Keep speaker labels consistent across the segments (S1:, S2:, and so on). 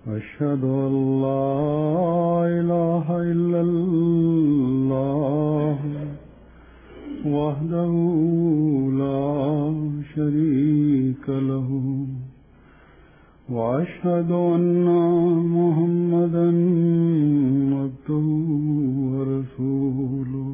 S1: أشهد أن لا إله إلا الله وحده لا شريك له وأشهد أن محمدا عبده ورسوله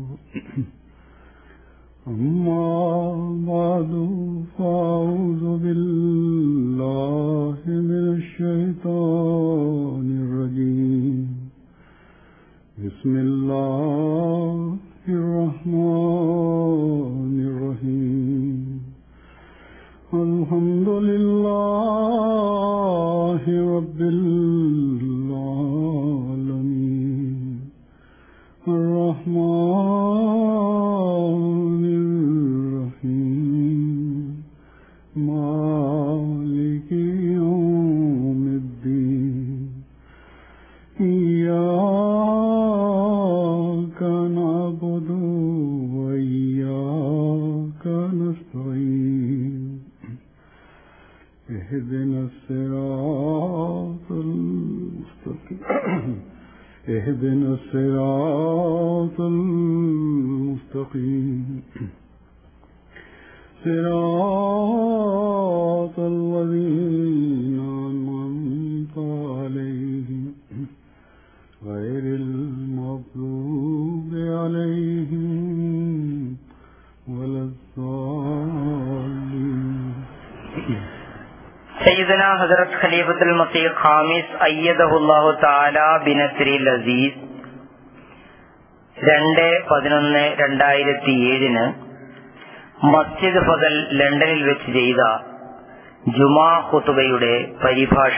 S1: أما بعد فأعوذ بالله من الشيطان الرجيم بسم الله الرحمن الرحيم الحمد لله رب العالمين الرحمن الرحيم مالك يوم الدين إياك نعبد وإياك نستعين اهدنا الصراط المستقيم صراط الذين أنعمت عليهم غير المغضوب عليهم ولا الضالين.
S2: സയ്യിദനാ ഹസ്രത്ത് ഖലീഫത്തുൽ മസീഹ് ഖാമിസ് അയ്യദഹുല്ലാഹു തആല ബിനസ്രിൽ അസീസ് 2/11/2007 മസ്ജിദ് ഫദൽ ലണ്ടനിൽ വെച്ച് ചെയ്ത ജുമാ ഖുതുബയുടെ പരിഭാഷ.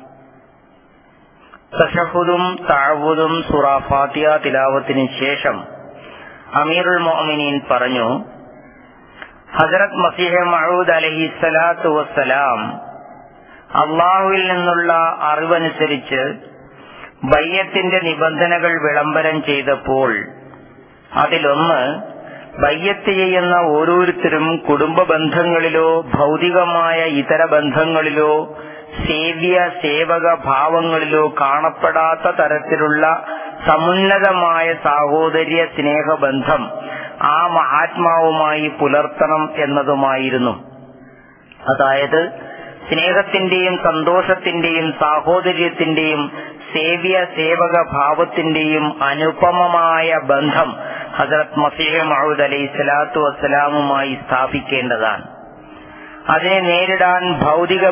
S2: തശഹുദും തഅവ്വുദും സൂറ ഫാത്തിഹ തിലാവത്തിന് ശേഷം അമീറുൽ മുഅ്മിനീൻ പറഞ്ഞു, ഹസ്രത്ത് മസീഹ് മഊദ് അലൈഹിസ്സലാത്തു വസ്സലാം അള്ളാഹുവിൽ നിന്നുള്ള അറിവനുസരിച്ച് ബയ്യത്തിന്റെ നിബന്ധനകൾ വിളംബരം ചെയ്തപ്പോൾ അതിലൊന്ന്, ബയ്യത്ത് ചെയ്യുന്ന ഓരോരുത്തരും കുടുംബ ബന്ധങ്ങളിലോ ഭൗതികമായ ഇതര ബന്ധങ്ങളിലോ സേവ്യ സേവക ഭാവങ്ങളിലോ കാണപ്പെടാത്ത തരത്തിലുള്ള സമുന്നതമായ സാഹോദര്യ സ്നേഹബന്ധം ആ മഹാത്മാവുമായി പുലർത്തണം എന്നതുമായിരുന്നു. അതായത് സ്നേഹത്തിന്റെയും സന്തോഷത്തിന്റെയും സാഹോദര്യത്തിന്റെയും സേവ്യ സേവക ഭാവത്തിന്റെയും അനുപമമായ ബന്ധം ഹസ്രത്ത് മസീഹ് മഊദ് അലൈഹിസ്സലാത്തു വസ്സലാമുമായി സ്ഥാപിക്കേണ്ടതാണ്. അതിനെ നേരിടാൻ ഭൗതിക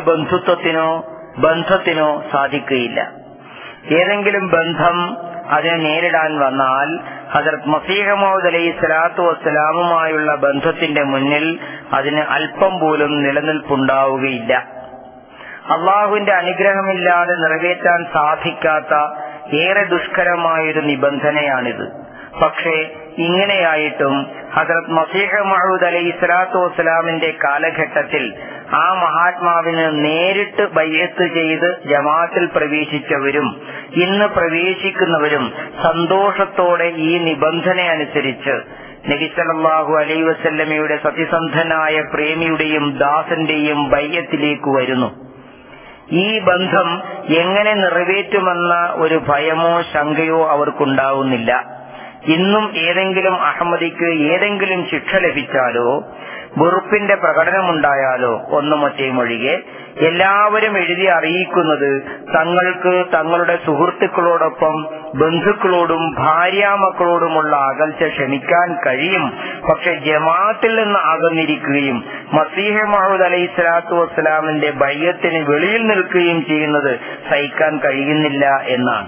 S2: ബന്ധത്തിനോ സാധിക്കുകയില്ല. ഏതെങ്കിലും ബന്ധം അതിനെ നേരിടാൻ വന്നാൽ ഹസ്രത്ത് മസീഹ് മൗഊദ് അലൈഹിസ്സലാത്തു വസ്സലാമുമായുള്ള ബന്ധത്തിന്റെ മുന്നിൽ അതിന് അല്പം പോലും നിലനിൽപ്പുണ്ടാവുകയില്ല. അള്ളാഹുവിന്റെ അനുഗ്രഹമില്ലാതെ നിറവേറ്റാൻ സാധിക്കാത്ത ഏറെ ദുഷ്കരമായൊരു നിബന്ധനയാണിത്. പക്ഷേ ഇങ്ങനെയായിട്ടും ഹസ്രത്ത് മസീഹ് മഊദ് അലൈഹിസ്സലാത്തു വസ്സലാമിന്റെ കാലഘട്ടത്തിൽ ആ മഹാത്മാവിന് നേരിട്ട് ബയ്യത്ത് ചെയ്ത് ജമാഅത്തിൽ പ്രവേശിച്ചവരും ഇന്ന് പ്രവേശിക്കുന്നവരും സന്തോഷത്തോടെ ഈ നിബന്ധന അനുസരിച്ച് നബി സല്ലല്ലാഹു അലൈഹി വസല്ലമയുടെ സത്യസന്ധനായ പ്രേമിയുടെയും ദാസന്റെയും ബയ്യത്തിലേക്ക് വരുന്നു. ഈ ബന്ധം എങ്ങനെ നിറവേറ്റുമെന്ന ഒരു ഭയമോ ശങ്കയോ അവർക്കുണ്ടാവുന്നില്ല. ഇന്നും ഏതെങ്കിലും അഹമ്മദിക്ക് ഏതെങ്കിലും ശിക്ഷ ലഭിച്ചാലോ വെറുപ്പിന്റെ പ്രകടനമുണ്ടായാലോ ഒന്നുമൊറ്റയുമൊഴികെ എല്ലാവരും എഴുതി അറിയിക്കുന്നത് തങ്ങൾക്ക് തങ്ങളുടെ സുഹൃത്തുക്കളോടൊപ്പം ബന്ധുക്കളോടും ഭാര്യാമക്കളോടുമുള്ള അകൽച്ച ക്ഷമിക്കാൻ കഴിയും, പക്ഷെ ജമാഅത്തിൽ നിന്ന് അകന്നിരിക്കുകയും മസീഹ് മഊദ് അലൈഹിസ്സലാത്തു വസ്സലാമിന്റെ ബയ്യത്തിന് വെളിയിൽ നിൽക്കുകയും ചെയ്യുന്നത് സഹിക്കാൻ കഴിയുന്നില്ല എന്നാണ്.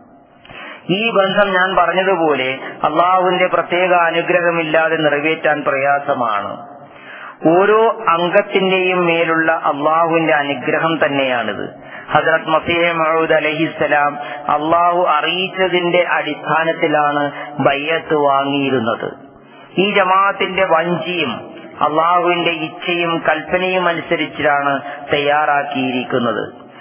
S2: ഈ ബന്ധം ഞാൻ പറഞ്ഞതുപോലെ അള്ളാഹുവിന്റെ പ്രത്യേക അനുഗ്രഹമില്ലാതെ നിറവേറ്റാൻ പ്രയാസമാണ്. ഓരോ അംഗത്തിന്റെയും മേലുള്ള അള്ളാഹുവിന്റെ അനുഗ്രഹം തന്നെയാണിത്. ഹസ്രത്ത് മസീഹ് മഊദ് അലൈഹിസ്സലാം അള്ളാഹു അറിയിച്ചതിന്റെ അടിസ്ഥാനത്തിലാണ് ബയ്യത്ത് വാങ്ങിയിരുന്നത്. ഈ ജമാഅത്തിന്റെ വഞ്ചിയും അള്ളാഹുവിന്റെ ഇച്ഛയും കൽപ്പനയും അനുസരിച്ചാണ് തയ്യാറാക്കിയിരിക്കുന്നത്.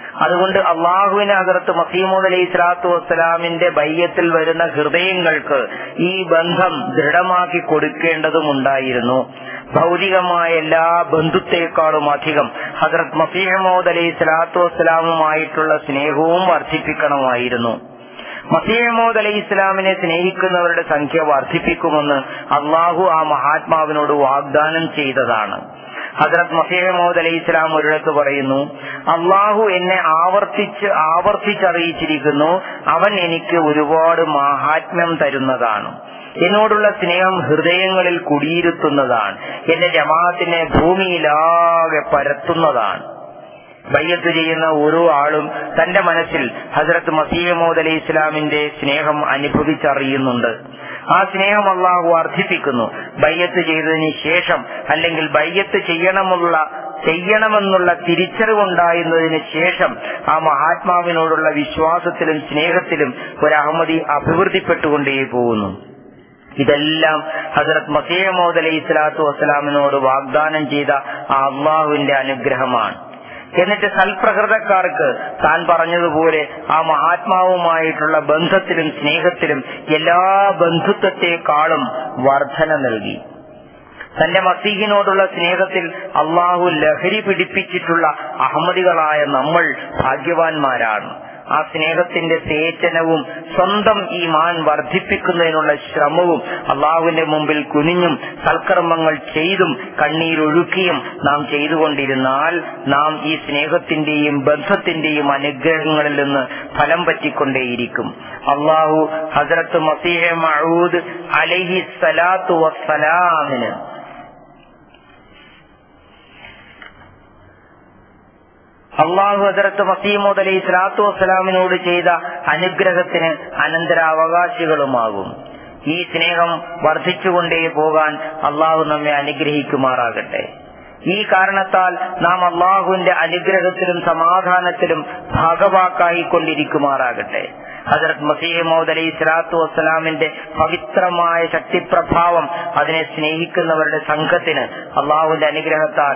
S2: അതുകൊണ്ട് അള്ളാഹുവിന് ഹദ്റത്ത് മസീഹ് മൗഊദ് അലൈഹി സ്വലാത്തു വസ്സലാമിന്റെ ബൈഅത്തിൽ വരുന്ന ഹൃദയങ്ങൾക്ക് ഈ ബന്ധം ദൃഢമാക്കി കൊടുക്കേണ്ടതുമുണ്ടായിരുന്നു. ഭൗതികമായ എല്ലാ ബന്ധുത്തെക്കാളും അധികം ഹദ്റത്ത് മസീഹ് മൗഊദ് അലൈഹി സ്വലാത്തു വസ്സലാമുമായിട്ടുള്ള സ്നേഹവും വർദ്ധിപ്പിക്കണമായിരുന്നു. മസീഹ് മൗഊദ് അലൈഹി ഇസ്ലാമിനെ സ്നേഹിക്കുന്നവരുടെ സംഖ്യ വർദ്ധിപ്പിക്കുമെന്ന് അള്ളാഹു ആ മഹാത്മാവിനോട് വാഗ്ദാനം ചെയ്തതാണ്. ഹദ്റത്ത് മസീഹ് മൗഊദ് അലൈഹി ഇസ്ലാം ഒരിടത്ത് പറയുന്നു, അള്ളാഹു എന്നെ ആവർത്തിച്ചറിയിച്ചിരിക്കുന്നു, അവൻ എനിക്ക് ഒരുപാട് മഹാത്മ്യം തരുന്നതാണ്, എന്നോടുള്ള സ്നേഹം ഹൃദയങ്ങളിൽ കുടിയിരുത്തുന്നതാണ്, എന്റെ ജമാഅത്തിനെ ഭൂമിയിലാകെ പരത്തുന്നതാണ്. ബൈഅത്ത് ചെയ്യുന്ന ഓരോ ആളും തന്റെ മനസ്സിൽ ഹദ്റത്ത് മസീഹ് മൗഊദ് അലൈഹി ഇസ്ലാമിന്റെ സ്നേഹം അനുഭവിച്ചറിയുന്നുണ്ട്. ആ സ്നേഹം അള്ളാഹു വർദ്ധിപ്പിക്കുന്നു. ബൈഅത്ത് ചെയ്തതിന് ശേഷം അല്ലെങ്കിൽ ബൈഅത്ത് ചെയ്യണമെന്നുള്ള തിരിച്ചറിവുണ്ടായിരുന്നതിന് ശേഷം ആ മഹാത്മാവിനോടുള്ള വിശ്വാസത്തിലും സ്നേഹത്തിലും ഒരു അഹമ്മദി അഭിവൃദ്ധിപ്പെട്ടുകൊണ്ടേ പോകുന്നു. ഇതെല്ലാം ഹദ്റത്ത് മസീഹ് മൗഊദ് അലൈഹി സ്വലാത്തു വസ്സലാമിനോട് വാഗ്ദാനം ചെയ്ത ആ അള്ളാഹുവിന്റെ അനുഗ്രഹമാണ്. എന്നിട്ട് സൽപ്രകൃതക്കാർക്ക് താൻ പറഞ്ഞതുപോലെ ആ മഹാത്മാവുമായിട്ടുള്ള ബന്ധത്തിലും സ്നേഹത്തിലും എല്ലാ ബന്ധുത്വത്തെക്കാളും വർധന നൽകി. തന്റെ മസീഹിനോടുള്ള സ്നേഹത്തിൽ അള്ളാഹു ലഹരി പിടിപ്പിച്ചിട്ടുള്ള അഹമ്മദികളായ നമ്മൾ ഭാഗ്യവാന്മാരാണ്. ആ സ്നേഹത്തിന്റെ സേചനവും സ്വന്തം ഈമാൻ വർദ്ധിപ്പിക്കുന്നതിനുള്ള ശ്രമവും അള്ളാഹുവിന്റെ മുമ്പിൽ കുനിഞ്ഞും സൽക്കർമ്മങ്ങൾ ചെയ്തും കണ്ണീരൊഴുക്കിയും നാം ചെയ്തുകൊണ്ടിരുന്നാൽ നാം ഈ സ്നേഹത്തിന്റെയും ബന്ധത്തിന്റെയും അനുഗ്രഹങ്ങളിൽ നിന്ന് ഫലം പറ്റിക്കൊണ്ടേയിരിക്കും. അള്ളാഹു ഹദ്റത്ത് മസീഹ് മഊദ് അലൈഹി സ്വലാത്തു വസ്സലാമിന് ഹദ്റത്ത് മസീഹ് മൗഊദ് അലൈഹി സ്വലാത്തു വസ്സലാമിനോട് ചെയ്ത അനുഗ്രഹത്തിന് അനന്തരാവകാശികളുമാകും. ഈ സ്നേഹം വർദ്ധിച്ചുകൊണ്ടേ പോകാൻ അള്ളാഹു നമ്മെ അനുഗ്രഹിക്കുമാറാകട്ടെ. ഈ കാരണത്താൽ നാം അള്ളാഹുവിന്റെ അനുഗ്രഹത്തിലും സമാധാനത്തിലും ഭാഗവാക്കായിക്കൊണ്ടിരിക്കുമാറാകട്ടെ. ഹദ്റത്ത് മസീഹ് മൗഊദ് അലൈഹി സ്വലാത്തു വസ്സലാമിന്റെ പവിത്രമായ ശക്തിപ്രഭാവം അതിനെ സ്നേഹിക്കുന്നവരുടെ സംഘത്തിന് അള്ളാഹുവിന്റെ അനുഗ്രഹത്താൽ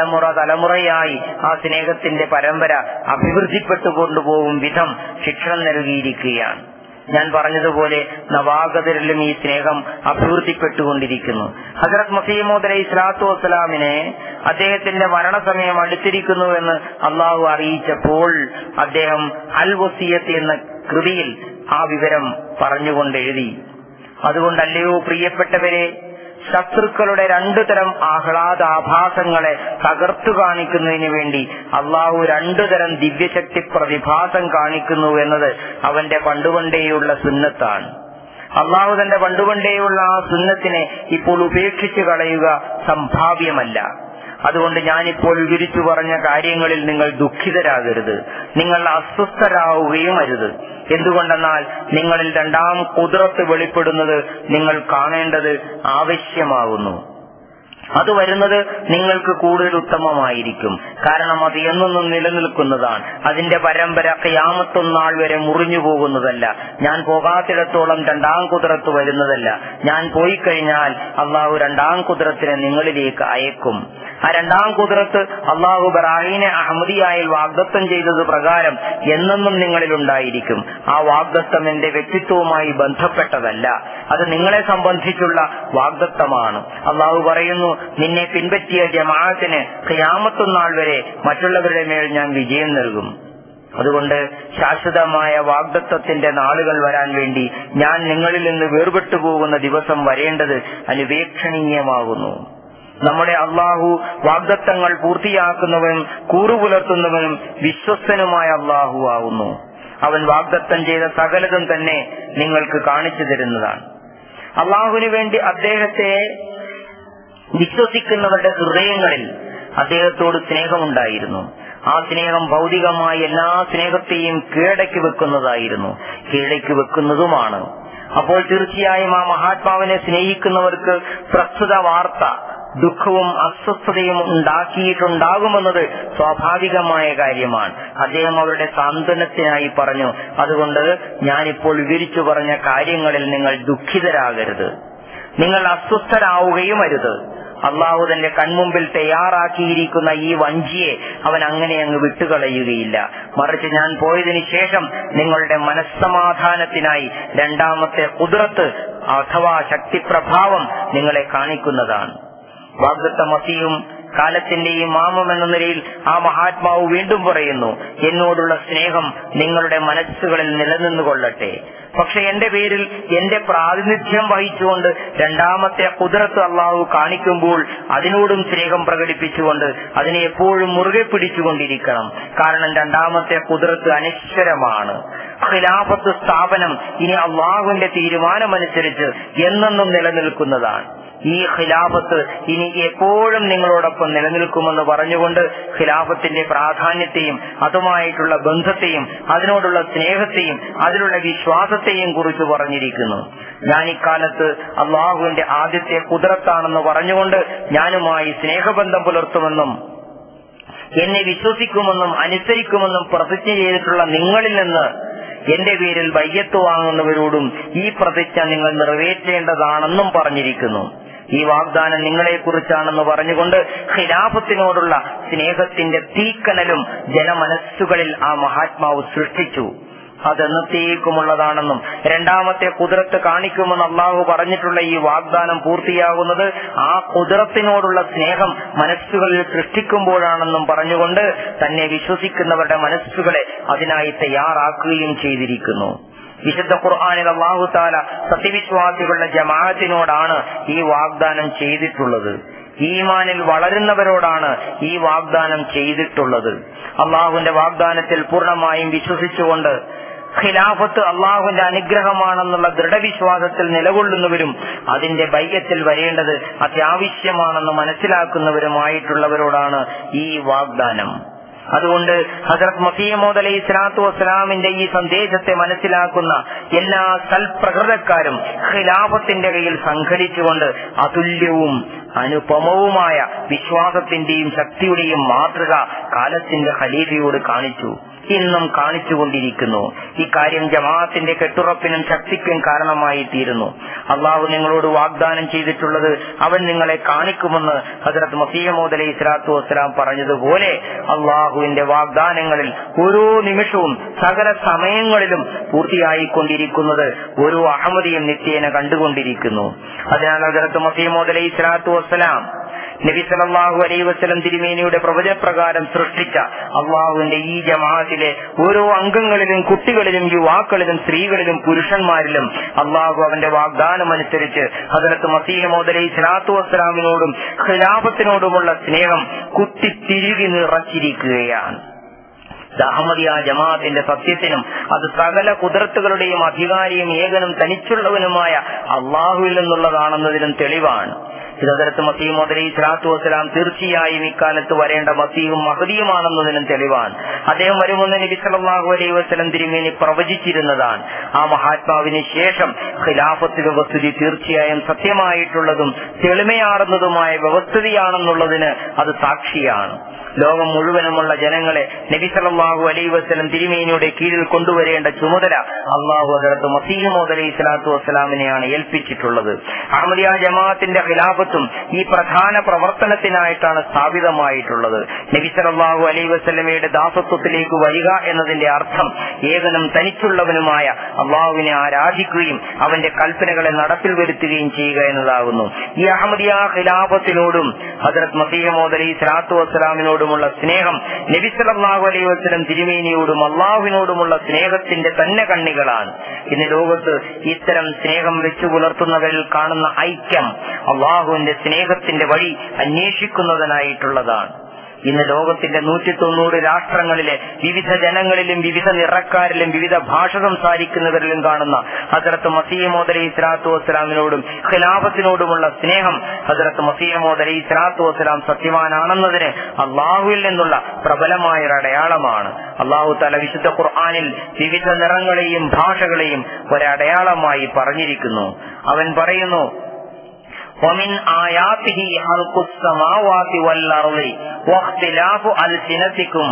S2: തലമുറയായി ആ സ്നേഹത്തിന്റെ പരമ്പര അഭിവൃദ്ധിപ്പെട്ടു കൊണ്ടുപോകും വിധം ശിക്ഷണം നൽകിയിരിക്കുകയാണ്. ഞാൻ പറഞ്ഞതുപോലെ നവാഗതരിലും ഈ സ്നേഹം അഭിവൃദ്ധിപ്പെട്ടുകൊണ്ടിരിക്കുന്നു. ഹദ്റത്ത് മസീഹ് മൗഊദ് അലൈഹി സ്വലാത്തു വസ്സലാമിനെ അദ്ദേഹത്തിന്റെ മരണസമയം അടുത്തിരിക്കുന്നുവെന്ന് അള്ളാഹു അറിയിച്ചപ്പോൾ അദ്ദേഹം അൽ വസിയ്യത്ത് എന്ന കൃതിയിൽ ആ വിവരം പറഞ്ഞുകൊണ്ട് എഴുതി, അതുകൊണ്ടല്ലയോ പ്രിയപ്പെട്ടവരെ, ശത്രുക്കളുടെ രണ്ടു തരം ആഹ്ലാദാഭാസങ്ങളെ തകർത്തു കാണിക്കുന്നതിന് വേണ്ടി അള്ളാഹു രണ്ടു തരം ദിവ്യശക്തി പ്രതിഭാസം കാണിക്കുന്നു എന്നത് അവന്റെ പണ്ടുകൊണ്ടേയുള്ള സുന്നത്താണ്. അള്ളാഹു തന്റെ പണ്ടുകൊണ്ടേയുള്ള ആ സുന്നത്തിനെ ഇപ്പോൾ ഉപേക്ഷിച്ചു കളയുക സംഭാവ്യമല്ല. അതുകൊണ്ട് ഞാനിപ്പോൾ വിവരിച്ചു പറഞ്ഞ കാര്യങ്ങളിൽ നിങ്ങൾ ദുഃഖിതരാകരുത്, നിങ്ങൾ അസ്വസ്ഥരാവുകയും അരുത്. എന്തുകൊണ്ടെന്നാൽ നിങ്ങളിൽ രണ്ടാം ഖുദ്റത്ത് വെളിപ്പെടുന്നത് നിങ്ങൾ കാണേണ്ടത് ആവശ്യമാകുന്നു. അത് വരുന്നത് നിങ്ങൾക്ക് കൂടുതൽ ഉത്തമമായിരിക്കും. കാരണം അത് എന്നും നിലനിൽക്കുന്നതാണ്. അതിന്റെ പരമ്പര ഖിയാമത്തുന്നാൾ വരെ മുറിഞ്ഞു പോകുന്നതല്ല. ഞാൻ പോകാത്തിടത്തോളം രണ്ടാം ഖുദ്റത്ത് വരുന്നതല്ല. ഞാൻ പോയി കഴിഞ്ഞാൽ അള്ളാഹു രണ്ടാം ഖുദ്റത്തിനെ നിങ്ങളിലേക്ക് അയക്കും. ആ രണ്ടാം ഖുദ്റത്ത് അള്ളാഹു ബറാഹീനെ അഹമ്മദിയായി വാഗ്ദത്തം ചെയ്തത് പ്രകാരം എന്നെന്നും നിങ്ങളിൽ ഉണ്ടായിരിക്കും. ആ വാഗ്ദത്തം എന്റെ വ്യക്തിത്വവുമായി ബന്ധപ്പെട്ടതല്ല, അത് നിങ്ങളെ സംബന്ധിച്ചുള്ള വാഗ്ദത്തമാണ്. അള്ളാഹു പറയുന്നു, നിന്നെ പിൻപറ്റിയ ജമാഅത്തിന് ഖിയാമത്തുന്നാൾ വരെ മറ്റുള്ളവരുടെ മേൽ ഞാൻ വിജയം നൽകും. അതുകൊണ്ട് ശാശ്വതമായ വാഗ്ദത്തത്തിന്റെ നാളുകൾ വരാൻ വേണ്ടി ഞാൻ നിങ്ങളിൽ നിന്ന് വേർപെട്ടു പോകുന്ന ദിവസം വരേണ്ടത് അനുപേക്ഷണീയമാകുന്നു. നമ്മുടെ അള്ളാഹു വാഗ്ദത്തങ്ങൾ പൂർത്തിയാക്കുന്നവനും കൂറുപുലർത്തുന്നവനും വിശ്വസ്തനുമായ അള്ളാഹു ആകുന്നു. അവൻ വാഗ്ദത്തം ചെയ്ത സകലതും തന്നെ നിങ്ങൾക്ക് കാണിച്ചു തരുന്നതാണ്. അള്ളാഹുവിന് വേണ്ടി അദ്ദേഹത്തെ വിശ്വസിക്കുന്നവരുടെ ഹൃദയങ്ങളിൽ അദ്ദേഹത്തോട് സ്നേഹമുണ്ടായിരുന്നു. ആ സ്നേഹം ഭൗതികമായ എല്ലാ സ്നേഹത്തെയും കീഴടക്കി വെക്കുന്നതുമാണ്. അപ്പോൾ തീർച്ചയായും ആ മഹാത്മാവിനെ സ്നേഹിക്കുന്നവർക്ക് പ്രസ്തുത വാർത്ത ദുഃഖവും അസ്വസ്ഥതയും ഉണ്ടാക്കിയിട്ടുണ്ടാകുമെന്നത് സ്വാഭാവികമായ കാര്യമാണ്. അദ്ദേഹം അവരുടെ സാന്ത്വനത്തിനായി പറഞ്ഞു, അതുകൊണ്ട് ഞാനിപ്പോൾ വിവരിച്ചു പറഞ്ഞ കാര്യങ്ങളിൽ നിങ്ങൾ ദുഃഖിതരാകരുത്, നിങ്ങൾ അസ്വസ്ഥരാവുകയും അരുത്. അള്ളാഹു തന്റെ കൺമുമ്പിൽ തയ്യാറാക്കിയിരിക്കുന്ന ഈ വഞ്ചിയെ അവൻ അങ്ങനെ അങ്ങ് വിട്ടുകളയുകയില്ല. മറിച്ച് ഞാൻ പോയതിനു ശേഷം നിങ്ങളുടെ മനസ്സമാധാനത്തിനായി രണ്ടാമത്തെ ഖുദ്റത്ത് അഥവാ ശക്തിപ്രഭാവം നിങ്ങളെ കാണിക്കുന്നതാണ്. വാഗ്ദത്ത മസീഹും കാലത്തിന്റെ ഇമാമും എന്ന നിലയിൽ ആ മഹാത്മാവ് വീണ്ടും പറയുന്നു, എന്നോടുള്ള സ്നേഹം നിങ്ങളുടെ മനസ്സുകളിൽ നിലനിന്നുകൊള്ളട്ടെ. പക്ഷെ എന്റെ പേരിൽ എന്റെ പ്രാതിനിധ്യം വഹിച്ചുകൊണ്ട് രണ്ടാമത്തെ ഖുദ്റത്ത് അള്ളാഹു കാണിക്കുമ്പോൾ അതിനോടും സ്നേഹം പ്രകടിപ്പിച്ചുകൊണ്ട് അതിനെ എപ്പോഴും മുറുകെ പിടിച്ചുകൊണ്ടിരിക്കണം. കാരണം രണ്ടാമത്തെ ഖുദ്റത്ത് അനശ്വരമാണ്. ഖിലാഫത്ത് സ്ഥാപനം ഇനി അള്ളാഹുവിന്റെ തീരുമാനമനുസരിച്ച് എന്നെന്നും നിലനിൽക്കുന്നതാണ്. ഈ ഖിലാഫത്ത് ഇനി എപ്പോഴും നിങ്ങളോടൊപ്പം നിലനിൽക്കുമെന്ന് പറഞ്ഞുകൊണ്ട് ഖിലാഫത്തിന്റെ പ്രാധാന്യത്തെയും അതുമായിട്ടുള്ള ബന്ധത്തെയും അതിനോടുള്ള സ്നേഹത്തെയും അതിലുള്ള വിശ്വാസത്തെയും കുറിച്ച് പറഞ്ഞിരിക്കുന്നു. ഞാൻ ഇക്കാലത്ത് അള്ളാഹുവിന്റെ ആദ്യത്തെ ഖുദ്റത്താണെന്ന് പറഞ്ഞുകൊണ്ട് ഞാനുമായി സ്നേഹബന്ധം പുലർത്തുമെന്നും എന്നെ വിശ്വസിക്കുമെന്നും അനുസരിക്കുമെന്നും പ്രതിജ്ഞ ചെയ്തിട്ടുള്ള നിങ്ങളിൽ നിന്ന് എന്റെ പേരിൽ ബയ്യത്ത് വാങ്ങുന്നവരോടും ഈ പ്രതിജ്ഞ നിങ്ങൾ നിറവേറ്റേണ്ടതാണെന്നും പറഞ്ഞിരിക്കുന്നു. ഈ വാഗ്ദാനം നിങ്ങളെക്കുറിച്ചാണെന്ന് പറഞ്ഞുകൊണ്ട് ഖിലാഫത്തിനോടുള്ള സ്നേഹത്തിന്റെ തീക്കനലും ജനമനസ്സുകളിൽ ആ മഹാത്മാവ് സൃഷ്ടിച്ചു. അതെന്നത്തേക്കുമുള്ളതാണെന്നും രണ്ടാമത്തെ ഖുദ്റത്ത് കാണിക്കുമെന്ന് അള്ളാഹു പറഞ്ഞിട്ടുള്ള ഈ വാഗ്ദാനം പൂർത്തിയാകുന്നത് ആ ഖുദ്റത്തിനോടുള്ള സ്നേഹം മനസ്സുകളിൽ സൃഷ്ടിക്കുമ്പോഴാണെന്നും പറഞ്ഞുകൊണ്ട് തന്നെ വിശ്വസിക്കുന്നവരുടെ മനസ്സുകളെ അതിനായി തയ്യാറാക്കുകയും ചെയ്തിരിക്കുന്നു. വിശുദ്ധ ഖുർആനിൽ അല്ലാഹു തആല സത്യവിശ്വാസികളുടെ ജമാഅത്തിനോടാണ് ഈ വാഗ്ദാനം ചെയ്തിട്ടുള്ളത്. ഈമാനിൽ വളരുന്നവരോടാണ് ഈ വാഗ്ദാനം ചെയ്തിട്ടുള്ളത്. അള്ളാഹുവിന്റെ വാഗ്ദാനത്തിൽ പൂർണ്ണമായും വിശ്വസിച്ചുകൊണ്ട് ഖിലാഫത്ത് അള്ളാഹുവിന്റെ അനുഗ്രഹമാണെന്നുള്ള ദൃഢവിശ്വാസത്തിൽ നിലകൊള്ളുന്നവരും അതിന്റെ ബൈഅത്തിൽ വരേണ്ടത് അത്യാവശ്യമാണെന്ന് മനസ്സിലാക്കുന്നവരുമായിട്ടുള്ളവരോടാണ് ഈ വാഗ്ദാനം. അതുകൊണ്ട് ഹസ്രത്ത് മസീഹ് മൗഊദ് അലൈഹി സ്വലാത്തു വസ്സലാമിന്റെ ഈ സന്ദേശത്തെ മനസ്സിലാക്കുന്ന എല്ലാ സൽപ്രകൃതക്കാരും ഖിലാഫത്തിന്റെ കയ്യിൽ സംഘടിച്ചുകൊണ്ട് അതുല്യവും അനുപമവുമായ വിശ്വാസത്തിന്റെയും ശക്തിയുടെയും മാതൃക കാലത്തിന്റെ ഖലീഫയോട് കാണിച്ചു. ഇന്നും കാണിച്ചുകൊണ്ടിരിക്കുന്നു. ഇക്കാര്യം ജമാഅത്തിന്റെ കെട്ടുറപ്പിനും ശക്തിക്കും കാരണമായി തീരുന്നു. അള്ളാഹു നിങ്ങളോട് വാഗ്ദാനം ചെയ്തിട്ടുള്ളത് അവൻ നിങ്ങളെ കാണിക്കുമെന്ന് ഹസ്രത്ത് മസീഹ് മൗഊദ് അലൈഹി സ്വലാത്തു വസ്സലാം പറഞ്ഞതുപോലെ അള്ളാഹുവിന്റെ വാഗ്ദാനങ്ങളിൽ ഓരോ നിമിഷവും സകല സമയങ്ങളിലും പൂർത്തിയായിക്കൊണ്ടിരിക്കുന്നത് ഓരോ അഹമ്മദിയും നിത്യേന കണ്ടുകൊണ്ടിരിക്കുന്നു. അതിനാൽ ഹസ്രത്ത് മസീഹ് മൗഊദ് അലൈഹി സ്വലാത്തു വസ്സലാം നബി സല്ലല്ലാഹു അലൈഹി വസല്ലം തിരുമേനിയുടെ പ്രവചനപ്രകാരം സൃഷ്ടിച്ച അള്ളാഹുവിന്റെ ഈ ജമാഅത്തിലെ ഓരോ അംഗങ്ങളിലും കുട്ടികളിലും യുവാക്കളിലും സ്ത്രീകളിലും പുരുഷന്മാരിലും അള്ളാഹു അവന്റെ വാഗ്ദാനം അനുസരിച്ച് ഹസ്രത്ത് മസീഹ് മൗഊദ് അലൈഹി സ്വലാത്തു വസ്സലാമിനോടും ഖിലാഫത്തിനോടുമുള്ള സ്നേഹം കുത്തിത്തിരുകി നിറച്ചിരിക്കുകയാണ്. അഹ്മദിയ ജമാഅത്തിന്റെ സത്യത്തിനും അത് സകല ഖുദ്റത്തുകളുടെയും അധികാരിയും ഏകനും തനിച്ചുള്ളവനുമായ അള്ളാഹുവിൽ നിന്നുള്ളതാണെന്നതിനും തെളിവാണ്. ഹസ്രത്ത് മസീഹ് മൗഊദ് അലൈഹി സ്വലാത്തു വസ്സലാം തീർച്ചയായും ഇക്കാലത്ത് വരേണ്ട മസീഹും മഹ്ദിയുമാണെന്നതിനും തെളിവാണ്. അദ്ദേഹം വരുമെന്ന് നബി സല്ലല്ലാഹു അലൈഹി വസല്ലം തിരുമേനി പ്രവചിച്ചിരുന്നതാണ്. ആ മഹാത്മാവിന് ശേഷം ഖിലാഫത്ത് വ്യവസ്ഥിതി തീർച്ചയായും സത്യമായിട്ടുള്ളതും തെളിമയാർന്നതുമായ വ്യവസ്ഥിതിയാണെന്നുള്ളതിന് അത് സാക്ഷിയാണ്. ലോകം മുഴുവനുമുള്ള ജനങ്ങളെ നബി സല്ലല്ലാഹു അലൈഹി വസല്ലം തിരുമേനിയുടെ കീഴിൽ കൊണ്ടുവരേണ്ട ചുമതല അല്ലാഹു ഹദ്റത്ത് മസീഹ് മൗഊദ് അലൈഹി സ്വലാത്തു വസ്സലാമിനെയാണ് ഏൽപ്പിച്ചിട്ടുള്ളത്. അഹ്മദിയ ജമാഅത്തിന്റെ ഖിലാഫത്തും ഈ പ്രധാന പ്രവർത്തനത്തിനായിട്ടാണ് സ്ഥാപിതമായിട്ടുള്ളത്. നബി സല്ലല്ലാഹു അലൈഹി വസല്ലമയുടെ ദാസത്വത്തിലേക്ക് വരിക എന്നതിന്റെ അർത്ഥം ഏകനും തനിച്ചുള്ളവനുമായ അല്ലാഹുവിനെ ആരാധിക്കുകയും അവന്റെ കൽപ്പനകളെ നടപ്പിൽ വരുത്തുകയും ചെയ്യുക എന്നതാകുന്നു. ഈ അഹ്മദിയ ഖിലാഫത്തിനോടും ഹദ്റത്ത് മസീഹ് മൗഊദ് അലൈഹി സ്വലാത്തു വസ്സലാമിനോടുമുള്ള സ്നേഹം നബി സല്ലല്ലാഹു അലൈഹി വസല്ലം തിരുമേനിയോടും അള്ളാഹുവിനോടുമുള്ള സ്നേഹത്തിന്റെ തന്നെ കണ്ണികളാണ്. ഇന്ന് ലോകത്ത് ഇത്തരം സ്നേഹം വെച്ചു പുലർത്തുന്നവരിൽ കാണുന്ന ഐക്യം അള്ളാഹുവിന്റെ സ്നേഹത്തിന്റെ വഴി അന്വേഷിക്കുന്നതിനായിട്ടുള്ളതാണ്. ഇന്ന് ലോകത്തിന്റെ 190 രാഷ്ട്രങ്ങളിലെ വിവിധ ജനങ്ങളിലും വിവിധ നിറക്കാരിലും വിവിധ ഭാഷ സംസാരിക്കുന്നവരിലും കാണുന്ന ഹദ്റത്ത് മസീഹ് മൗഊദ് അലൈഹി സ്വലാത്തു വസ്സലാമിനോടും ഖിലാഫത്തിനോടുമുള്ള സ്നേഹം ഹദ്റത്ത് മസീഹ് മൗഊദ് അലൈഹി സ്വലാത്തു വസ്സലാം സത്യവാനാണെന്നതിന് അള്ളാഹുവിൽ നിന്നുള്ള പ്രബലമായൊരു അടയാളമാണ്. അള്ളാഹു തആല വിശുദ്ധ ഖുർആനിൽ വിവിധ നിറങ്ങളെയും ഭാഷകളെയും ഒരടയാളമായി പറഞ്ഞിരിക്കുന്നു. അവൻ പറയുന്നു, ومن آياته خلق السماوات والأرض واختلاف ألسنتكم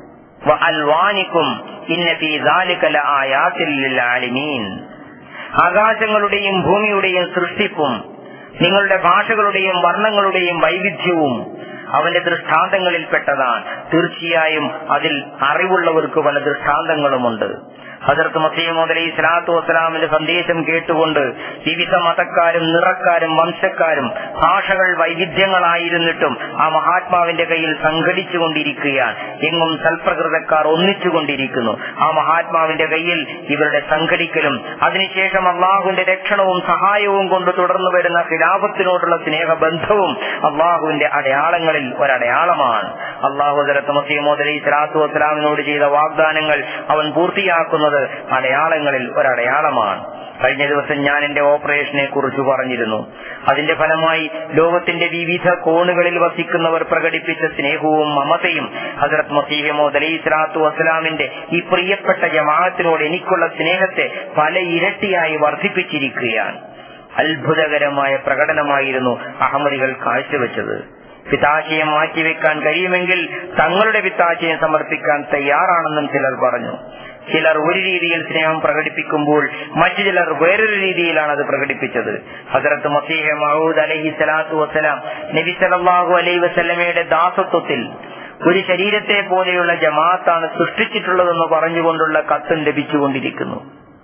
S2: وألوانكم إن في ذلك لآيات للعالمين. ആകാശങ്ങളുടെയും ഭൂമിയുടെയും സൃഷ്ടിപ്പും നിങ്ങളുടെ ഭാഷകളുടെയും വർണ്ണങ്ങളുടെയും വൈവിധ്യവും അവന്റെ ദൃഷ്ടാന്തങ്ങളിൽപ്പെട്ടതാണ്. തീർച്ചയായും അതിൽ അറിവുള്ളവർക്ക് പല ദൃഷ്ടാന്തങ്ങളുമുണ്ട്. ഹദരത്ത് മസീഹ് മൗഊദ് അലൈഹി സ്വലാത്തു വസ്സലാമിന്റെ സന്ദേശം കേട്ടുകൊണ്ട് വിവിധ മതക്കാരും നിറക്കാരും വംശക്കാരും ഭാഷകൾ വൈവിധ്യങ്ങളായിരുന്നിട്ടും ആ മഹാത്മാവിന്റെ കയ്യിൽ സംഘടിച്ചുകൊണ്ടിരിക്കുകയാണ്. എങ്ങും സൽപ്രകൃതക്കാർ ഒന്നിച്ചുകൊണ്ടിരിക്കുന്നു. ആ മഹാത്മാവിന്റെ കയ്യിൽ ഇവരുടെ സംഘടിക്കലും അതിനുശേഷം അള്ളാഹുവിന്റെ രക്ഷണവും സഹായവും കൊണ്ട് തുടർന്നു വരുന്ന ഖിലാഫത്തിനോടുള്ള സ്നേഹബന്ധവും അള്ളാഹുവിന്റെ അടയാളങ്ങളിൽ ഒരടയാളമാണ്. അള്ളാഹു ഹദരത്ത് മസീഹ് മൗഊദ് അലൈഹി സ്വലാത്തു വസ്സലാമിനോട് ചെയ്ത വാഗ്ദാനങ്ങൾ അവൻ പൂർത്തിയാക്കുന്നത് അടയാളങ്ങളിൽ ഒരടയാളമാണ്. കഴിഞ്ഞ ദിവസം ഞാൻ എന്റെ ഓപ്പറേഷനെ കുറിച്ച് പറഞ്ഞിരുന്നു. അതിന്റെ ഫലമായി ലോകത്തിന്റെ വിവിധ കോണുകളിൽ വസിക്കുന്നവർ പ്രകടിപ്പിച്ച സ്നേഹവും മമതയും ഹദരത്ത് മസീഹ് മൗഊദ് അലൈഹി സ്വലാത്തു വസ്സലാമിന്റെ ഈ പ്രിയപ്പെട്ട ജമാഅത്തിനോട് എനിക്കുള്ള സ്നേഹത്തെ പല ഇരട്ടിയായി വർദ്ധിപ്പിച്ചിരിക്കുകയാണ്. അത്ഭുതകരമായ പ്രകടനമായിരുന്നു അഹമ്മദികൾ കാഴ്ചവെച്ചത്. പിത്താശയം മാറ്റിവെക്കാൻ കഴിയുമെങ്കിൽ തങ്ങളുടെ പിത്താശയം സമർപ്പിക്കാൻ തയ്യാറാണെന്നും ചിലർ പറഞ്ഞു. ചിലർ ഒരു രീതിയിൽ സ്നേഹം പ്രകടിപ്പിക്കുമ്പോൾ മറ്റു ചിലർ വേറൊരു രീതിയിലാണ് അത് പ്രകടിപ്പിച്ചത്. ഹദരത്ത് മസീഹ് മൗഊദ് അലൈഹി സ്വലാത്തു വസ്സലാം നബി സല്ലല്ലാഹു അലൈഹി വസല്ലമയുടെ ദാസത്വത്തിൽ ഒരു ശരീരത്തെ പോലെയുള്ള ജമാഅത്താണ് സൃഷ്ടിച്ചിട്ടുള്ളതെന്ന് പറഞ്ഞുകൊണ്ടുള്ള കത്തും ലഭിച്ചുകൊണ്ടിരിക്കുന്നു.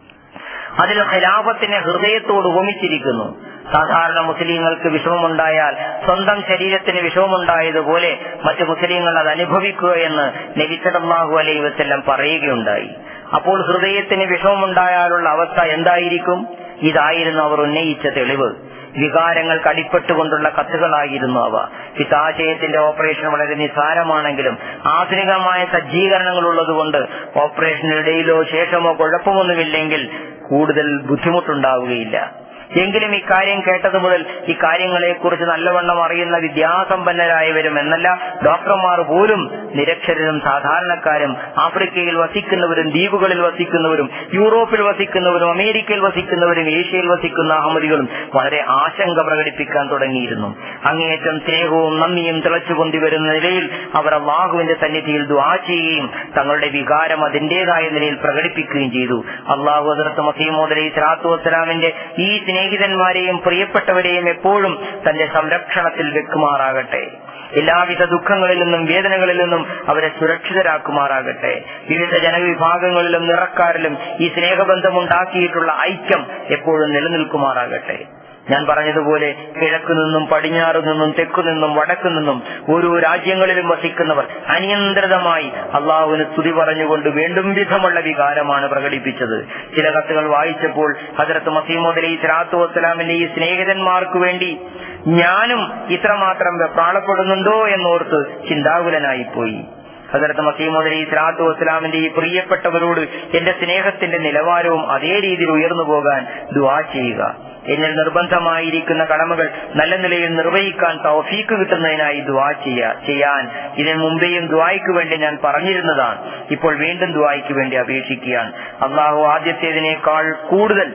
S2: അതിൽ ഖിലാഫത്തിനെ ഹൃദയത്തോട് ഉപമിച്ചിരിക്കുന്നു. സാധാരണ മുസ്ലിങ്ങൾക്ക് വിഷമമുണ്ടായാൽ സ്വന്തം ശരീരത്തിന് വിഷമമുണ്ടായതുപോലെ മറ്റു മുസ്ലിങ്ങൾ അത് അനുഭവിക്കുക എന്ന് നബി സല്ലല്ലാഹു അലൈഹി വസല്ലം പറയുകയുണ്ടായി. അപ്പോൾ ഹൃദയത്തിന് വിഷമമുണ്ടായാലുള്ള അവസ്ഥ എന്തായിരിക്കും? ഇതായിരുന്നു അവർ ഉന്നയിച്ച തെളിവ്. വികാരങ്ങൾക്ക് അടിപ്പെട്ടുകൊണ്ടുള്ള കത്തുകളായിരുന്നു അവ. പിത്താശയത്തിന്റെ ഓപ്പറേഷൻ വളരെ നിസ്സാരമാണെങ്കിലും ആധുനികമായ സജ്ജീകരണങ്ങൾ ഉള്ളതുകൊണ്ട് ഓപ്പറേഷനിടയിലോ ശേഷമോ കുഴപ്പമൊന്നുമില്ലെങ്കിൽ കൂടുതൽ ബുദ്ധിമുട്ടുണ്ടാവുകയില്ല. എങ്കിലും ഇക്കാര്യം കേട്ടത് മുതൽ ഇക്കാര്യങ്ങളെക്കുറിച്ച് നല്ലവണ്ണം അറിയുന്ന വിദ്യാസമ്പന്നരായവരും എന്നല്ല ഡോക്ടർമാർ പോലും നിരക്ഷരരും സാധാരണക്കാരും ആഫ്രിക്കയിൽ വസിക്കുന്നവരും ദ്വീപുകളിൽ വസിക്കുന്നവരും യൂറോപ്പിൽ വസിക്കുന്നവരും അമേരിക്കയിൽ വസിക്കുന്നവരും ഏഷ്യയിൽ വസിക്കുന്ന അഹമ്മദികളും വളരെ ആശങ്ക പ്രകടിപ്പിക്കാൻ തുടങ്ങിയിരുന്നു. അങ്ങേയറ്റം സ്നേഹവും നന്ദിയും തിളച്ചുകൊണ്ടിവരുന്ന നിലയിൽ അവർ അല്ലാഹുവിന്റെ സന്നിധിയിൽ ദുആ ചെയ്യുകയും തങ്ങളുടെ വികാരം അതിന്റേതായ നിലയിൽ പ്രകടിപ്പിക്കുകയും ചെയ്തു. അല്ലാഹു ഹദരത്ത് മസീഹ് മൗഊദ് അലൈഹി സ്വലാത്തു വസ്സലാമിന്റെ ഈ സ്നേഹിതന്മാരെയും പ്രിയപ്പെട്ടവരെയും എപ്പോഴും തന്റെ സംരക്ഷണത്തിൽ വെക്കുമാറാകട്ടെ. എല്ലാവിധ ദുഃഖങ്ങളിൽ നിന്നും വേദനകളിൽ നിന്നും അവരെ സുരക്ഷിതരാക്കുമാറാകട്ടെ. വിവിധ ജനവിഭാഗങ്ങളിലും നിറക്കാരിലും ഈ സ്നേഹബന്ധമുണ്ടാക്കിയിട്ടുള്ള ഐക്യം എപ്പോഴും നിലനിൽക്കുമാറാകട്ടെ. ഞാൻ പറഞ്ഞതുപോലെ കിഴക്കു നിന്നും പടിഞ്ഞാറു നിന്നും തെക്കു നിന്നും വടക്കു നിന്നും ഓരോ രാജ്യങ്ങളിലും വസിക്കുന്നവർ അനിയന്ത്രിതമായി അള്ളാഹുവിന് സ്തുതി പറഞ്ഞുകൊണ്ട് വേണ്ടും വിധമുള്ള വികാരമാണ് പ്രകടിപ്പിച്ചത്. ചില കത്തുകൾ വായിച്ചപ്പോൾ ഹദരത്ത് മസീഹ് മൗഊദ് അലൈഹി സ്വലാത്തു വസ്സലാമിന്റെ ഈ സ്നേഹിതന്മാർക്ക് വേണ്ടി ഞാനും ഇത്രമാത്രം വെപ്രാളപ്പെടുന്നുണ്ടോ എന്നോർത്ത് ചിന്താകുലനായിപ്പോയി. ഹദരത്ത് മസീഹ് മൗഊദ് അലൈഹി സ്വലാത്തു വസ്സലാമിന്റെ ഈ പ്രിയപ്പെട്ടവരോട് എന്റെ സ്നേഹത്തിന്റെ നിലവാരവും അതേ രീതിയിൽ ഉയർന്നു പോകാൻ ദുആ ചെയ്യുക. എന്നിൽ നിർബന്ധമായിരിക്കുന്ന കടമകൾ നല്ല നിലയിൽ നിർവഹിക്കാൻ തൗഫീക്ക് കിട്ടുന്നതിനായി ദുആ ചെയ്യാൻ ഇതിനു മുമ്പേയും ദുആയ്ക്ക് വേണ്ടി ഞാൻ പറഞ്ഞിരുന്നതാണ്. ഇപ്പോൾ വീണ്ടും ദുആയ്ക്ക് വേണ്ടി അപേക്ഷിക്കുകയാണ്. അള്ളാഹു ആദ്യത്തേതിനേക്കാൾ കൂടുതൽ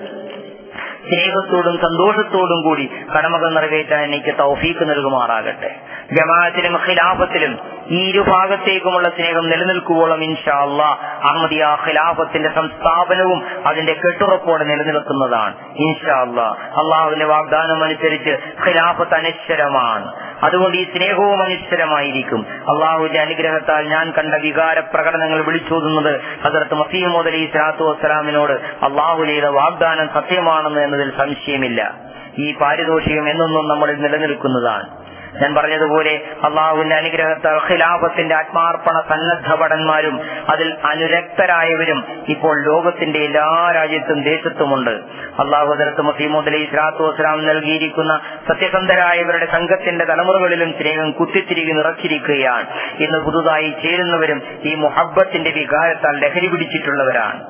S2: സ്നേഹത്തോടും സന്തോഷത്തോടും കൂടി കടമകൾ നിറവേറ്റാൻ എനിക്ക് തൗഫീക്ക് നൽകുമാറാകട്ടെ. ജമാഅത്തിലും ഖിലാഫത്തിലും ഈ ഇരുഭാഗത്തേക്കുമുള്ള സ്നേഹം നിലനിൽക്കുവോളം ഇൻഷാ അല്ലാഹ് അഹമ്മദിയ ഖിലാഫത്തിന്റെ സംസ്ഥാപനവും അതിന്റെ കെട്ടുറപ്പോടെ നിലനിൽക്കുന്നതാണ് ഇൻഷാ അല്ലാഹ്. അള്ളാഹുവിന്റെ വാഗ്ദാനം അനുസരിച്ച് ഖിലാഫത്ത് അനശ്വരമാണ്. അതുകൊണ്ട് ഈ സ്നേഹവും അനിശ്ചരമായിരിക്കും. അള്ളാഹുവിന്റെ അനുഗ്രഹത്താൽ ഞാൻ കണ്ട വികാര പ്രകടനങ്ങൾ വിളിച്ചോതുന്നത് ഹദരത്ത് മസീഹ് മൗഊദ് അലൈഹി സ്വലാത്തു വസ്സലാമിനോട് അള്ളാഹു ചെയ്ത വാഗ്ദാനം സത്യമാണെന്ന് എന്നതിൽ സംശയമില്ല. ഈ പാരിതോഷികം എന്നൊന്നും നമ്മളിൽ നിലനിൽക്കുന്നതാണ്. ഞാൻ പറഞ്ഞതുപോലെ അള്ളാഹുവിന്റെ അനുഗ്രഹത്താൽ ഖിലാഫത്തിന്റെ ആത്മാർപ്പണ സന്നദ്ധ ഭടന്മാരും അതിൽ അനുരക്തരായവരും ഇപ്പോൾ ലോകത്തിന്റെ എല്ലാ രാജ്യത്തും ദേശത്തുമുണ്ട്. അള്ളാഹു ഹദരത്ത് മസീഹ് മൗഊദ് അലൈഹി സ്വലാത്തു വസ്സലാം നൽകിയിരിക്കുന്ന സത്യസന്ധരായവരുടെ സംഘത്തിന്റെ തലമുറകളിലും സ്നേഹം കുത്തിത്തിരികെ നിറച്ചിരിക്കുകയാണ്. ഇന്ന് പുതുതായി ചേരുന്നവരും ഈ മുഹബ്ബത്തിന്റെ വികാരത്താൽ ലഹരി പിടിച്ചിട്ടുള്ളവരാണ്.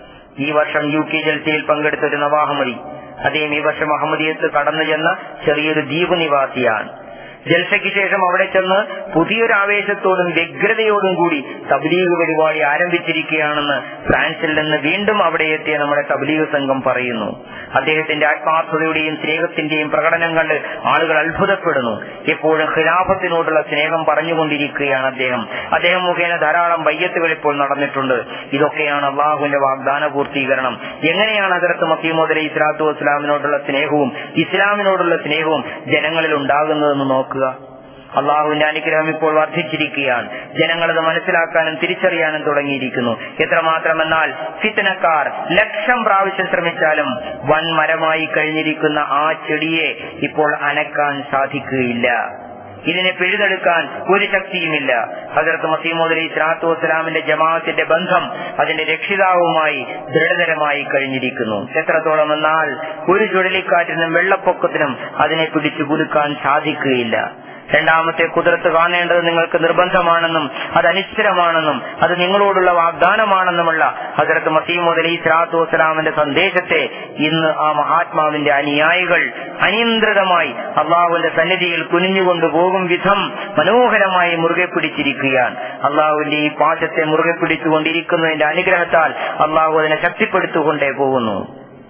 S2: ഈ വർഷം UK ജൽസയിൽ പങ്കെടുത്ത ഒരു നവാഹമദി അദ്ദേഹം ഈ വർഷം അഹമ്മദിയത്ത് കടന്നു ചെന്ന ചെറിയൊരു ദ്വീപ് നിവാസിയാണ്. ജൽസയ്ക്ക് ശേഷം അവിടെ ചെന്ന് പുതിയൊരു ആവേശത്തോടും വ്യഗ്രതയോടും കൂടി തബ്ലീഗ് പരിപാടി ആരംഭിച്ചിരിക്കുകയാണെന്ന് ഫ്രാൻസിൽ നിന്ന് വീണ്ടും അവിടെ എത്തിയ നമ്മുടെ തബ്ലീഗ് സംഘം പറയുന്നു. അദ്ദേഹത്തിന്റെ ആത്മാർത്ഥതയുടെയും സ്നേഹത്തിന്റെയും പ്രകടനം കണ്ട് ആളുകൾ അത്ഭുതപ്പെടുന്നു. എപ്പോഴും ഖിലാഫത്തിനോടുള്ള സ്നേഹം പറഞ്ഞുകൊണ്ടിരിക്കുകയാണ് അദ്ദേഹം മുഖേന ധാരാളം ബയ്യത്തുകൾ ഇപ്പോൾ നടന്നിട്ടുണ്ട്. ഇതൊക്കെയാണ് അള്ളാഹുവിന്റെ വാഗ്ദാന പൂർത്തീകരണം. എങ്ങനെയാണ് ഹദ്റത്ത് മസീഹ് മൗഊദ് അലൈഹി സ്വലാത്തു വസ്സലാമിനോടുള്ള സ്നേഹവും ഇസ്ലാമിനോടുള്ള സ്നേഹവും ജനങ്ങളിൽ ഉണ്ടാകുന്നതെന്ന് നോക്കുക. അള്ളാഹുവിന്റെ അനുഗ്രഹം ഇപ്പോൾ വർദ്ധിച്ചിരിക്കുകയാണ്. ജനങ്ങളത് മനസ്സിലാക്കാനും തിരിച്ചറിയാനും തുടങ്ങിയിരിക്കുന്നു. എത്രമാത്രമെന്നാൽ ഫിത്നക്കാർ 1,00,000 പ്രാവശ്യം ശ്രമിച്ചാലും വൻമരമായി കഴിഞ്ഞിരിക്കുന്ന ആ ചെടിയെ ഇപ്പോൾ അനക്കാൻ സാധിക്കുകയില്ല. ഇതിനെ പിഴുതെടുക്കാൻ ഒരു ശക്തിയുമില്ല. ഹദ്റത്ത് മസീഹ് മൗഊദ് അലൈഹി സ്വലാത്തു വസ്സലാമിന്റെ ജമാഅത്തിന്റെ ബന്ധം അതിന്റെ രക്ഷിതാവുമായി ദൃഢതരമായി കഴിഞ്ഞിരിക്കുന്നു. എത്രത്തോളം എന്നാൽ ഒരു ചുഴലിക്കാറ്റിനും വെള്ളപ്പൊക്കത്തിനും അതിനെ പിടിച്ചു കുലുക്കാൻ സാധിക്കുകയില്ല. രണ്ടാമത്തെ കുദറത്ത് കാണേണ്ടത് നിങ്ങൾക്ക് നിർബന്ധമാണെന്നും അത് അനിശ്ചിതമാണെന്നും അത് നിങ്ങളോടുള്ള വാഗ്ദാനമാണെന്നുമുള്ള ഹദ്റത്ത് മസീഹ് മൗഊദ് അലൈഹി സ്വലാത്തു വസ്സലാമിന്റെ സന്ദേശത്തെ ഇന്ന് ആ മഹാത്മാവിന്റെ അനുയായികൾ അനിയന്ത്രിതമായി അള്ളാഹുവിന്റെ സന്നിധിയിൽ കുനിഞ്ഞുകൊണ്ടുപോകും വിധം മനോഹരമായി മുറുകെ പിടിച്ചിരിക്കുകയാണ്. അള്ളാഹുവിന്റെ ഈ പാശത്തെ മുറുകെ പിടിച്ചുകൊണ്ടിരിക്കുന്നതിന്റെ അനുഗ്രഹത്താൽ അള്ളാഹു അതിനെ ശക്തിപ്പെടുത്തിക്കൊണ്ടേ പോകുന്നു.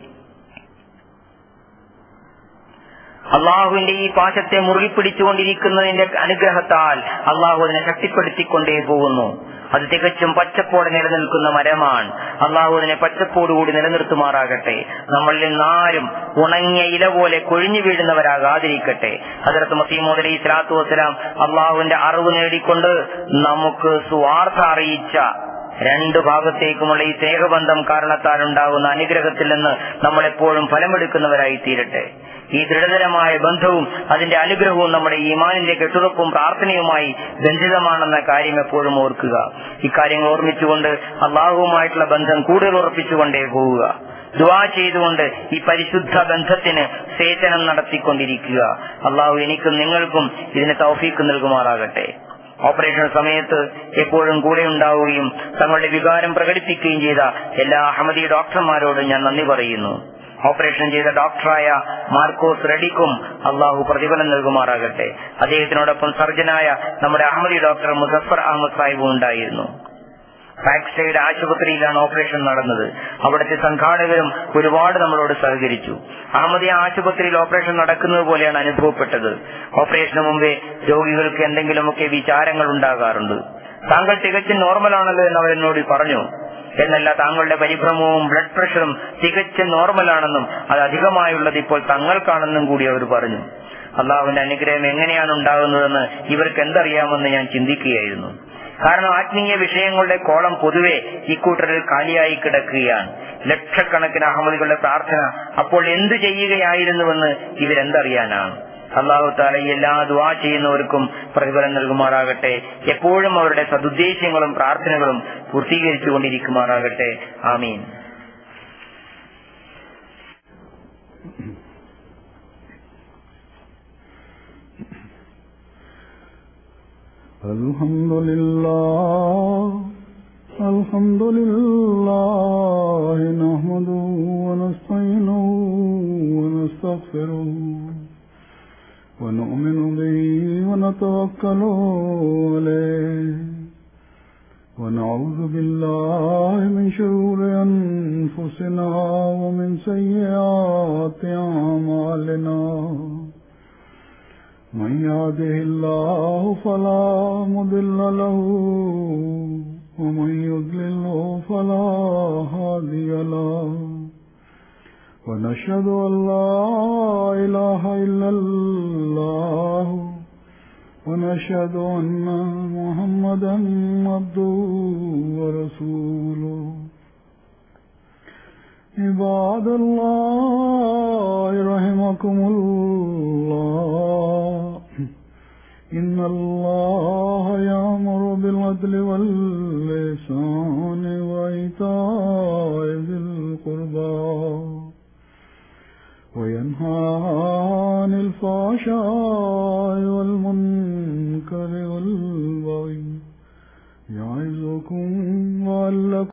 S2: അള്ളാഹുവിന്റെ ഈ പാശത്തെ മുറുകി പിടിച്ചുകൊണ്ടിരിക്കുന്നതിന്റെ അനുഗ്രഹത്താൽ അള്ളാഹു അതിനെ ശക്തിപ്പെടുത്തിക്കൊണ്ടേ പോകുന്നു. അത് തികച്ചും പച്ചപ്പോടെ നിലനിൽക്കുന്ന മരമാണ്. അള്ളാഹു അതിനെ പച്ചപ്പോടുകൂടി നിലനിർത്തുമാറാകട്ടെ. നമ്മളിൽ നിന്നാരും ഉണങ്ങിയ ഇല പോലെ കൊഴിഞ്ഞു വീഴുന്നവരാകാതിരിക്കട്ടെ. ഹദ്റത്ത് മസീഹ് മൗഊദ് അലൈഹി സ്വലാത്തു വസ്സലാം അള്ളാഹുവിന്റെ അറിവ് നേടിക്കൊണ്ട് നമുക്ക് സുവാർത്ത അറിയിച്ച രണ്ടു ഭാഗത്തേക്കുമുള്ള ഈ സ്നേഹബന്ധം കാരണത്താൽ ഉണ്ടാകുന്ന അനുഗ്രഹത്തിൽ നിന്ന് നമ്മളെപ്പോഴും ഫലമെടുക്കുന്നവരായി തീരട്ടെ. ഈ ദൃഢതരമായ ബന്ധവും അതിന്റെ അനുഗ്രഹവും നമ്മുടെ ഈമാനിന്റെ കെട്ടുറപ്പും പ്രാർത്ഥനയുമായി ബന്ധിതമാണെന്ന കാര്യം എപ്പോഴും ഓർക്കുക. ഇക്കാര്യങ്ങൾ ഓർമ്മിച്ചുകൊണ്ട് അള്ളാഹുവുമായിട്ടുള്ള ബന്ധം കൂടുതൽ ഉറപ്പിച്ചുകൊണ്ടേ പോവുക. ദുആ ചെയ്തുകൊണ്ട് ഈ പരിശുദ്ധ ബന്ധത്തിന് സേചനം നടത്തിക്കൊണ്ടിരിക്കുക. അള്ളാഹു എനിക്കും നിങ്ങൾക്കും ഇതിന് തൗഫീഖ് നൽകുമാറാകട്ടെ. ഓപ്പറേഷൻ സമയത്ത് എപ്പോഴും കൂടെ ഉണ്ടാവുകയും തങ്ങളുടെ വികാരം പ്രകടിപ്പിക്കുകയും ചെയ്ത എല്ലാ അഹമ്മദി ഡോക്ടർമാരോടും ഞാൻ നന്ദി പറയുന്നു. ഓപ്പറേഷൻ ചെയ്ത ഡോക്ടറായ മാർക്കോസ് റെഡിക്കും അള്ളാഹു പ്രതിഫലം നൽകുമാറാകട്ടെ. അദ്ദേഹത്തിനോടൊപ്പം സർജനായ നമ്മുടെ അഹമ്മദി ഡോക്ടർ മുസഫർ അഹമ്മദ് സാഹിബും ഉണ്ടായിരുന്നു. ബാക്ക് സൈഡ് ആശുപത്രിയിലാണ് ഓപ്പറേഷൻ നടന്നത്. അവിടുത്തെ സംഘാടകരും ഒരുപാട് നമ്മളോട് സഹകരിച്ചു. അഹമ്മദിയ ആശുപത്രിയിൽ ഓപ്പറേഷൻ നടക്കുന്നത് പോലെയാണ് അനുഭവപ്പെട്ടത്. ഓപ്പറേഷന് മുമ്പേ രോഗികൾക്ക് എന്തെങ്കിലുമൊക്കെ വിചാരങ്ങൾ ഉണ്ടാകാറുണ്ട്. താങ്കൾ തികച്ചും നോർമലാണല്ലോ എന്ന് അവരെന്നോട് പറഞ്ഞു. എന്നല്ല, താങ്കളുടെ പരിഭ്രമവും ബ്ലഡ് പ്രഷറും തികച്ചും നോർമലാണെന്നും അത് അധികമായുള്ളത് ഇപ്പോൾ തങ്ങൾക്കാണെന്നും കൂടി അവർ പറഞ്ഞു. അള്ളാഹുവിന്റെ അനുഗ്രഹം എങ്ങനെയാണ് ഉണ്ടാകുന്നതെന്ന് ഇവർക്ക് എന്തറിയാമെന്ന് ഞാൻ ചിന്തിക്കുകയായിരുന്നു. കാരണം ആത്മീയ വിഷയങ്ങളുടെ കോളം പൊതുവെ ഇക്കൂട്ടരിൽ കാലിയായി കിടക്കുകയാണ്. ലക്ഷക്കണക്കിന് അഹമ്മദികളുടെ പ്രാർത്ഥന അപ്പോൾ എന്തു ചെയ്യുകയായിരുന്നുവെന്ന് ഇവരെന്തറിയാനാണ്. അല്ലാഹു തആല എല്ലാ ദുആ ചെയ്യുന്നവർക്കും പ്രതിഫലം നൽകുമാറാകട്ടെ. എപ്പോഴും അവരുടെ സദുദ്ദേശങ്ങളും പ്രാർത്ഥനകളും പൂർത്തീകരിച്ചുകൊണ്ടിരിക്കുമാറാകട്ടെ. ആമീൻ.
S1: അൽഹംദുലില്ലാഹ് നഹ്മദുഹു വനസ്തഈനുഹു വനസ്തഗ്ഫിറുഹു ونؤمن به ونتوكل عليه ونعوذ بالله من شرور أنفسنا ومن سيئات أعمالنا من يهده الله فلا مضل له ومن يضلل فلا هادي له ونشهد أن لا إله إلا الله ونشهد أن محمدا عبده ورسوله عباد الله رحمكم الله إن الله يأمر بالعدل والإحسان وإيتاء ذي القربى وينهى عن الفحشاء والمنكر والبغي يعظكم لعلكم